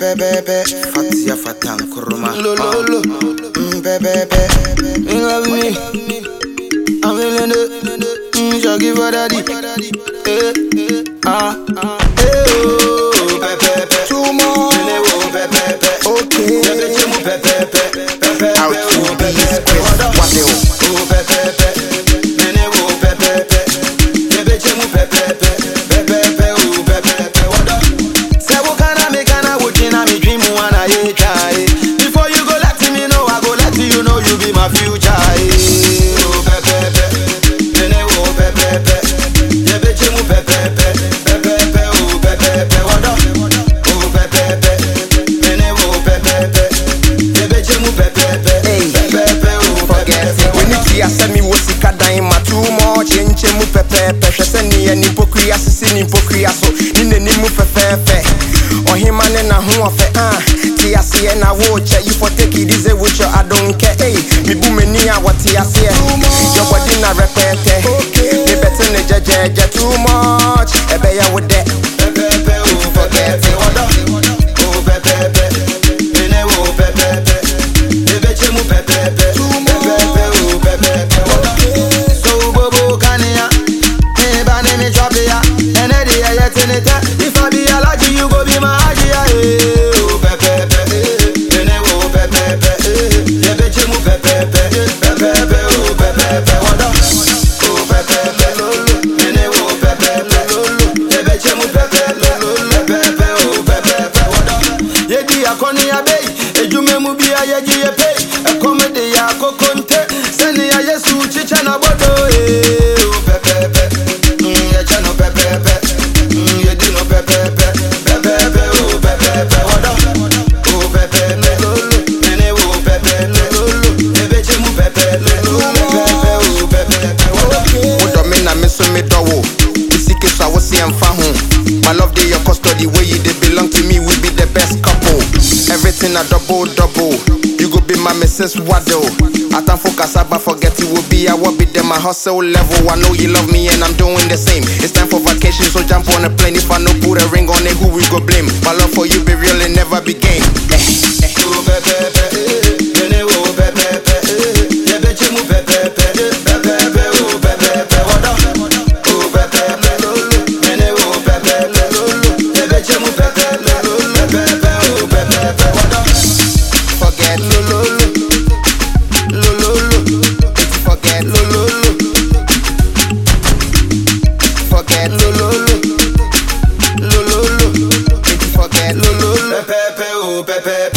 Bebe, Fatia Fatan Kuruma. Lolo, Bebe, you love me. I'm feeling it. Shaggy for daddy. Bebe, two more. Okay. Out to before you go let me know, I go let you know you be my future. Oh pepe, nene oh pepe, yebe chemu pepe, oh pepe, wada, oh pepe, nene oh pepe, yebe chemu pepe, oh pepe. When you see I me was sika dan ma too much, chemu pepe, shese ni eni pokria, sisi ni pokria so, ni ni mu pepe. Oh him and na who afe I see and I watch you for take it easy with your I don't care. Hey, me boom me what I see. Your body na repete. Me better ne jaja too much. Ebe ya with that. Forget it. Oh pepe, nene oh pepe, ebe chemu pepe, oh pepe. So bobo kania, me ba ne me drop ya, ene de ya teneta. If I be allergy, you go be my allergy. Akoni abe, ejume mubi ayeji epe, ekomede ya kokonte, seni ya Yesu chicha na bodo o pepe, ye chano pepe, ye dino pepe, o pepe, wada, o pepe, nene o pepe, ebe chemu pepe, o pepe, Udo me na me so me dowo, isike so I see am fa ho. My love dey your custody, where you they belong to me, we be the best couple. Everything a double. You go be my Mrs. Waddle. I can't focus, but forget it will be. I will be there, my hustle level. I know you love me and I'm doing the same. It's time for vacation, so jump on a plane. If I no put a ring on it, who we go blame? My love for you be real and never be game. Pepe, oh pepe.